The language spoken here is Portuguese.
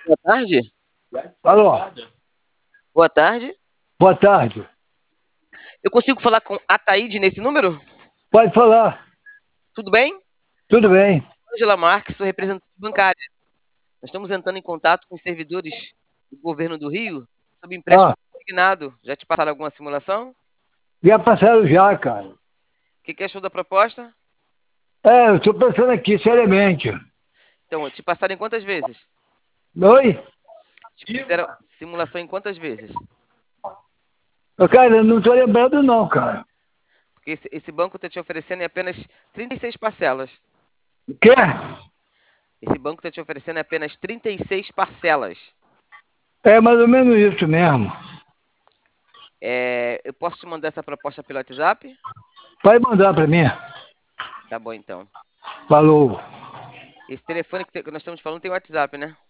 Boa tarde. Alô, Boa tarde. boa tarde. Eu consigo falar com a Taíde nesse número? Pode falar, Tudo bem? tudo bem. Angela Marques, sou representante bancária. Nós estamos entrando em contato com os servidores do governo do Rio sobre empréstimo Ah, consignado. Já te passaram alguma simulação? já passaram já, cara. O que achou da proposta? Eu estou pensando aqui, seriamente. Então, te passaram em quantas vezes? Oi? Te fizeram simulação em quantas vezes? Cara, eu não estou lembrando não, cara. Porque esse banco está te oferecendo em apenas 36 parcelas. Quer? Esse banco está te oferecendo em apenas 36 parcelas. É mais ou menos isso mesmo. Eu posso te mandar essa proposta pelo WhatsApp? Pode mandar para mim. Tá bom, então. Falou. Esse telefone que nós estamos falando tem WhatsApp, né?